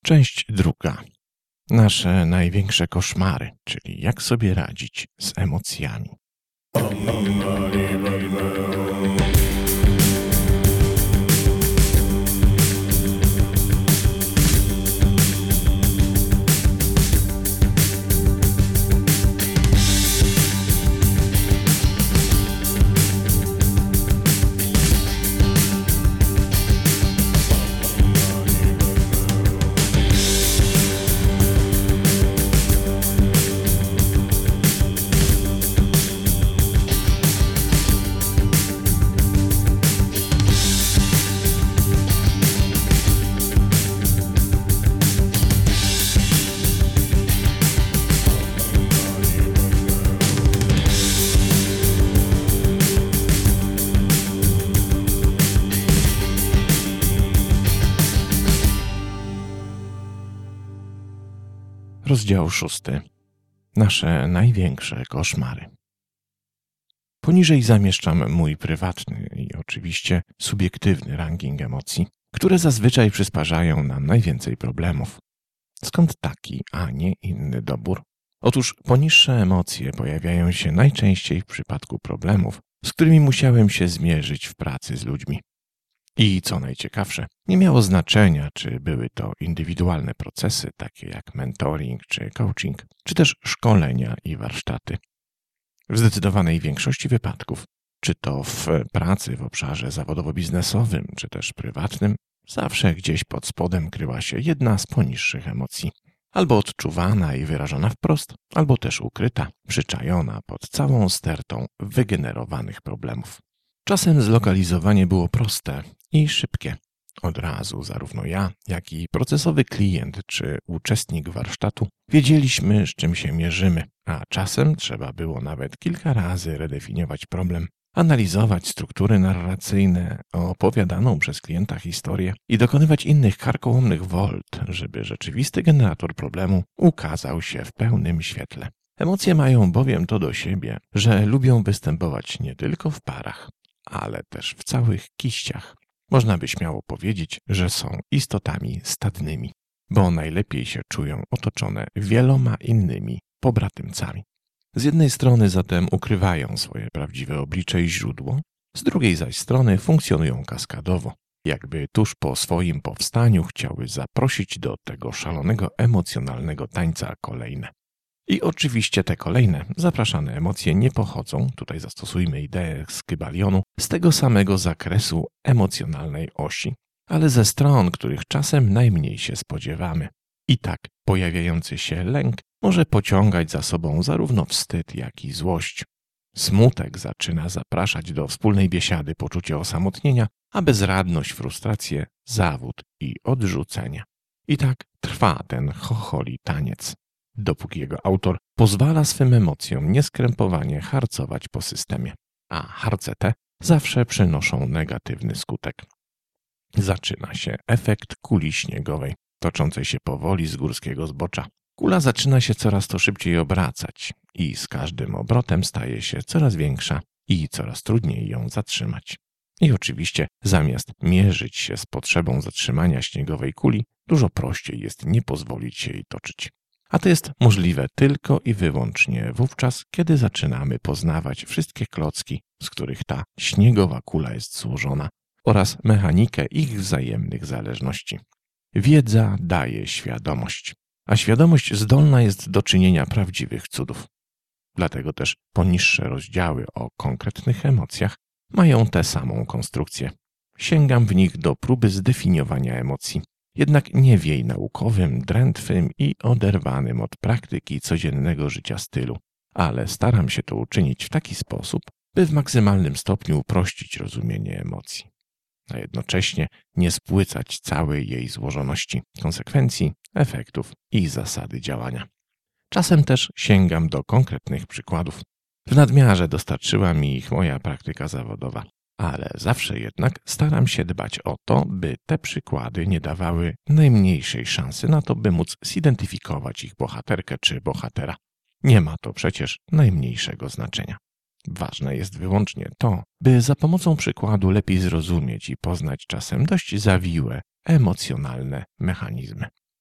Część druga. Nasze największe koszmary, czyli jak sobie radzić z emocjami. Rozdział 6. Nasze największe koszmary. Poniżej zamieszczam mój prywatny i oczywiście subiektywny ranking emocji, które zazwyczaj przysparzają nam najwięcej problemów. Skąd taki, a nie inny dobór? Otóż poniższe emocje pojawiają się najczęściej w przypadku problemów, z którymi musiałem się zmierzyć w pracy z ludźmi. I co najciekawsze, nie miało znaczenia, czy były to indywidualne procesy, takie jak mentoring czy coaching, czy też szkolenia i warsztaty. W zdecydowanej większości wypadków, czy to w pracy w obszarze zawodowo-biznesowym, czy też prywatnym, zawsze gdzieś pod spodem kryła się jedna z poniższych emocji. Albo odczuwana i wyrażona wprost, albo też ukryta, przyczajona pod całą stertą wygenerowanych problemów. Czasem zlokalizowanie było proste i szybkie. Od razu zarówno ja, jak i procesowy klient czy uczestnik warsztatu wiedzieliśmy, z czym się mierzymy, a czasem trzeba było nawet kilka razy redefiniować problem, analizować struktury narracyjne, opowiadaną przez klienta historię i dokonywać innych karkołomnych wolt, żeby rzeczywisty generator problemu ukazał się w pełnym świetle. Emocje mają bowiem to do siebie, że lubią występować nie tylko w parach, ale też w całych kiściach. Można by śmiało powiedzieć, że są istotami stadnymi, bo najlepiej się czują otoczone wieloma innymi pobratymcami. Z jednej strony zatem ukrywają swoje prawdziwe oblicze i źródło, z drugiej zaś strony funkcjonują kaskadowo, jakby tuż po swoim powstaniu chciały zaprosić do tego szalonego emocjonalnego tańca kolejne. I oczywiście te kolejne, zapraszane emocje nie pochodzą, tutaj zastosujmy ideę z Kybalionu, z tego samego zakresu emocjonalnej osi, ale ze stron, których czasem najmniej się spodziewamy. I tak pojawiający się lęk może pociągać za sobą zarówno wstyd, jak i złość. Smutek zaczyna zapraszać do wspólnej biesiady poczucie osamotnienia, a bezradność, frustrację, zawód i odrzucenie. I tak trwa ten chocholi taniec, dopóki jego autor pozwala swym emocjom nieskrępowanie harcować po systemie. A harce te zawsze przynoszą negatywny skutek. Zaczyna się efekt kuli śniegowej, toczącej się powoli z górskiego zbocza. Kula zaczyna się coraz to szybciej obracać i z każdym obrotem staje się coraz większa i coraz trudniej ją zatrzymać. I oczywiście zamiast mierzyć się z potrzebą zatrzymania śniegowej kuli, dużo prościej jest nie pozwolić się jej toczyć. A to jest możliwe tylko i wyłącznie wówczas, kiedy zaczynamy poznawać wszystkie klocki, z których ta śniegowa kula jest złożona, oraz mechanikę ich wzajemnych zależności. Wiedza daje świadomość, a świadomość zdolna jest do czynienia prawdziwych cudów. Dlatego też poniższe rozdziały o konkretnych emocjach mają tę samą konstrukcję. Sięgam w nich do próby zdefiniowania emocji, jednak nie w jej naukowym, drętwym i oderwanym od praktyki codziennego życia stylu, ale staram się to uczynić w taki sposób, by w maksymalnym stopniu uprościć rozumienie emocji, a jednocześnie nie spłycać całej jej złożoności, konsekwencji, efektów i zasady działania. Czasem też sięgam do konkretnych przykładów. W nadmiarze dostarczyła mi ich moja praktyka zawodowa, ale zawsze jednak staram się dbać o to, by te przykłady nie dawały najmniejszej szansy na to, by móc zidentyfikować ich bohaterkę czy bohatera. Nie ma to przecież najmniejszego znaczenia. Ważne jest wyłącznie to, by za pomocą przykładu lepiej zrozumieć i poznać czasem dość zawiłe, emocjonalne mechanizmy.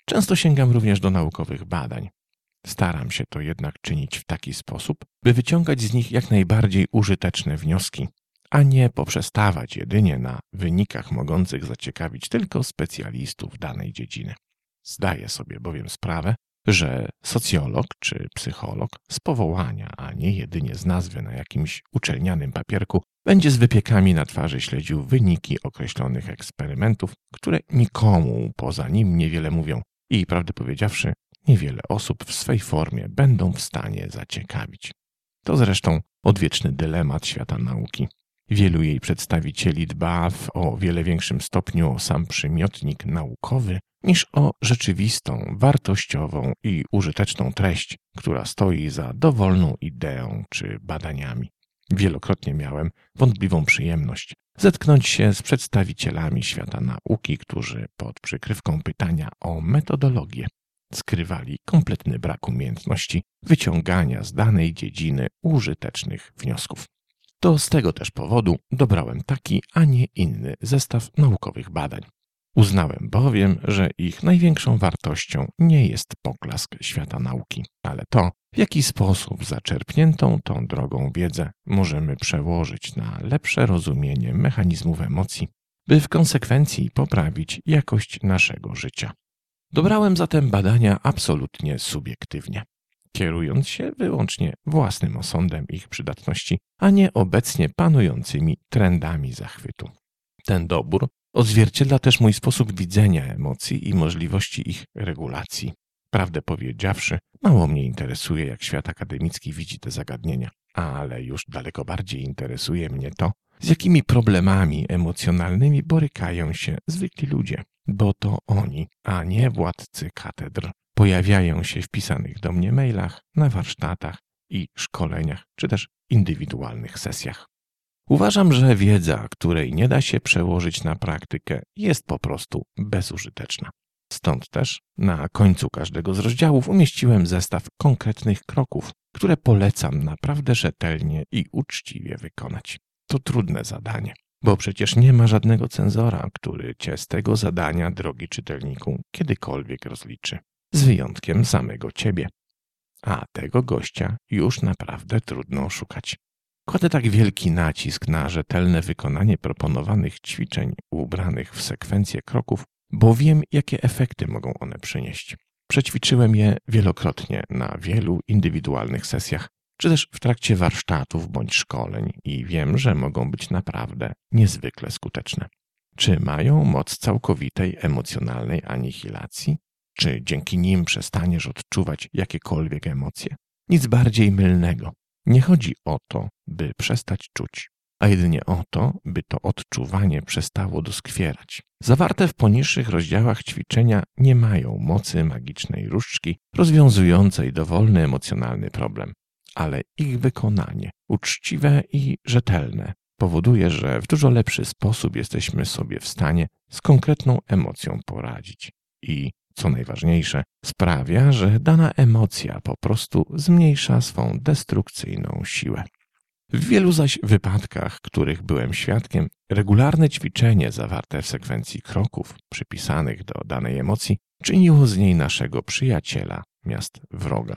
Często sięgam również do naukowych badań. Staram się to jednak czynić w taki sposób, by wyciągać z nich jak najbardziej użyteczne wnioski, a nie poprzestawać jedynie na wynikach mogących zaciekawić tylko specjalistów danej dziedziny. Zdaję sobie bowiem sprawę, że socjolog czy psycholog z powołania, a nie jedynie z nazwy na jakimś uczelnianym papierku, będzie z wypiekami na twarzy śledził wyniki określonych eksperymentów, które nikomu poza nim niewiele mówią i, prawdę powiedziawszy, niewiele osób w swej formie będą w stanie zaciekawić. To zresztą odwieczny dylemat świata nauki. Wielu jej przedstawicieli dba w o wiele większym stopniu o sam przymiotnik naukowy niż o rzeczywistą, wartościową i użyteczną treść, która stoi za dowolną ideą czy badaniami. Wielokrotnie miałem wątpliwą przyjemność zetknąć się z przedstawicielami świata nauki, którzy pod przykrywką pytania o metodologię skrywali kompletny brak umiejętności wyciągania z danej dziedziny użytecznych wniosków. To z tego też powodu dobrałem taki, a nie inny zestaw naukowych badań. Uznałem bowiem, że ich największą wartością nie jest poklask świata nauki, ale to, w jaki sposób zaczerpniętą tą drogą wiedzę możemy przełożyć na lepsze rozumienie mechanizmów emocji, by w konsekwencji poprawić jakość naszego życia. Dobrałem zatem badania absolutnie subiektywnie, kierując się wyłącznie własnym osądem ich przydatności, a nie obecnie panującymi trendami zachwytu. Ten dobór odzwierciedla też mój sposób widzenia emocji i możliwości ich regulacji. Prawdę powiedziawszy, mało mnie interesuje, jak świat akademicki widzi te zagadnienia, ale już daleko bardziej interesuje mnie to, z jakimi problemami emocjonalnymi borykają się zwykli ludzie, bo to oni, a nie władcy katedr, pojawiają się w pisanych do mnie mailach, na warsztatach i szkoleniach, czy też indywidualnych sesjach. Uważam, że wiedza, której nie da się przełożyć na praktykę, jest po prostu bezużyteczna. Stąd też na końcu każdego z rozdziałów umieściłem zestaw konkretnych kroków, które polecam naprawdę rzetelnie i uczciwie wykonać. To trudne zadanie, bo przecież nie ma żadnego cenzora, który cię z tego zadania, drogi czytelniku, kiedykolwiek rozliczy. Z wyjątkiem samego ciebie. A tego gościa już naprawdę trudno szukać. Kładę tak wielki nacisk na rzetelne wykonanie proponowanych ćwiczeń ubranych w sekwencję kroków, bo wiem, jakie efekty mogą one przynieść. Przećwiczyłem je wielokrotnie na wielu indywidualnych sesjach, czy też w trakcie warsztatów bądź szkoleń i wiem, że mogą być naprawdę niezwykle skuteczne. Czy mają moc całkowitej emocjonalnej anihilacji? Czy dzięki nim przestaniesz odczuwać jakiekolwiek emocje? Nic bardziej mylnego. Nie chodzi o to, by przestać czuć, a jedynie o to, by to odczuwanie przestało doskwierać. Zawarte w poniższych rozdziałach ćwiczenia nie mają mocy magicznej różdżki rozwiązującej dowolny emocjonalny problem, ale ich wykonanie, uczciwe i rzetelne, powoduje, że w dużo lepszy sposób jesteśmy sobie w stanie z konkretną emocją poradzić i co najważniejsze, sprawia, że dana emocja po prostu zmniejsza swą destrukcyjną siłę. W wielu zaś wypadkach, których byłem świadkiem, regularne ćwiczenie zawarte w sekwencji kroków przypisanych do danej emocji czyniło z niej naszego przyjaciela miast wroga.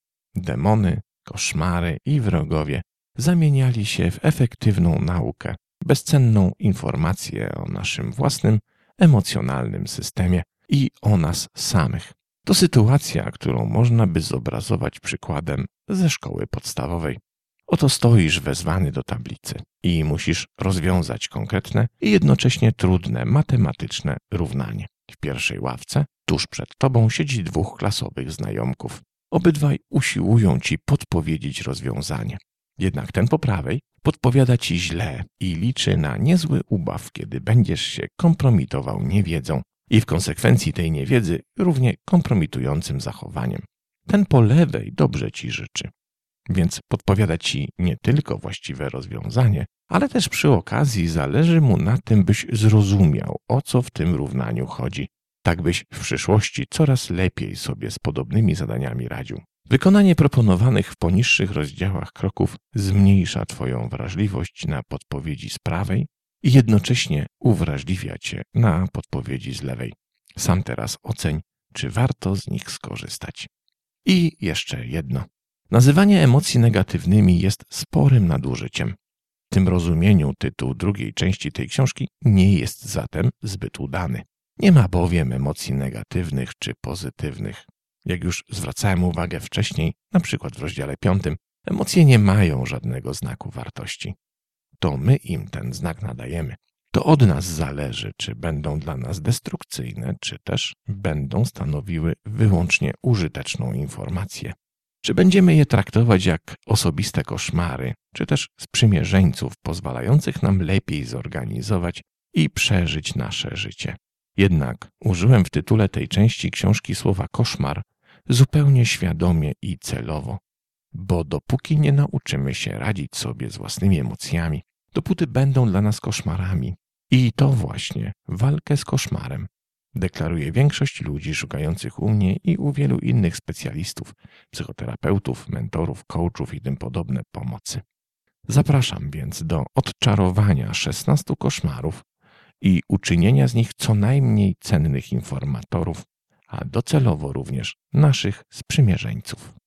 Demony, koszmary i wrogowie zamieniali się w efektywną naukę, bezcenną informację o naszym własnym emocjonalnym systemie i o nas samych. To sytuacja, którą można by zobrazować przykładem ze szkoły podstawowej. Oto stoisz wezwany do tablicy i musisz rozwiązać konkretne i jednocześnie trudne matematyczne równanie. W pierwszej ławce, tuż przed tobą, siedzi dwóch klasowych znajomków. Obydwaj usiłują ci podpowiedzieć rozwiązanie. Jednak ten po prawej podpowiada ci źle i liczy na niezły ubaw, kiedy będziesz się kompromitował niewiedzą i w konsekwencji tej niewiedzy równie kompromitującym zachowaniem. Ten po lewej dobrze ci życzy, więc podpowiada ci nie tylko właściwe rozwiązanie, ale też przy okazji zależy mu na tym, byś zrozumiał, o co w tym równaniu chodzi, tak byś w przyszłości coraz lepiej sobie z podobnymi zadaniami radził. Wykonanie proponowanych w poniższych rozdziałach kroków zmniejsza twoją wrażliwość na podpowiedzi z prawej i jednocześnie uwrażliwia cię na podpowiedzi z lewej. Sam teraz oceń, czy warto z nich skorzystać. I jeszcze jedno. Nazywanie emocji negatywnymi jest sporym nadużyciem. W tym rozumieniu tytuł drugiej części tej książki nie jest zatem zbyt udany. Nie ma bowiem emocji negatywnych czy pozytywnych. Jak już zwracałem uwagę wcześniej, na przykład w rozdziale 5, emocje nie mają żadnego znaku wartości. To my im ten znak nadajemy. To od nas zależy, czy będą dla nas destrukcyjne, czy też będą stanowiły wyłącznie użyteczną informację. Czy będziemy je traktować jak osobiste koszmary, czy też sprzymierzeńców pozwalających nam lepiej zorganizować i przeżyć nasze życie. Jednak użyłem w tytule tej części książki słowa koszmar zupełnie świadomie i celowo, bo dopóki nie nauczymy się radzić sobie z własnymi emocjami, dopóty będą dla nas koszmarami. I to właśnie walkę z koszmarem deklaruje większość ludzi szukających u mnie i u wielu innych specjalistów, psychoterapeutów, mentorów, coachów i tym podobne pomocy. Zapraszam więc do odczarowania 16 koszmarów i uczynienia z nich co najmniej cennych informatorów, a docelowo również naszych sprzymierzeńców.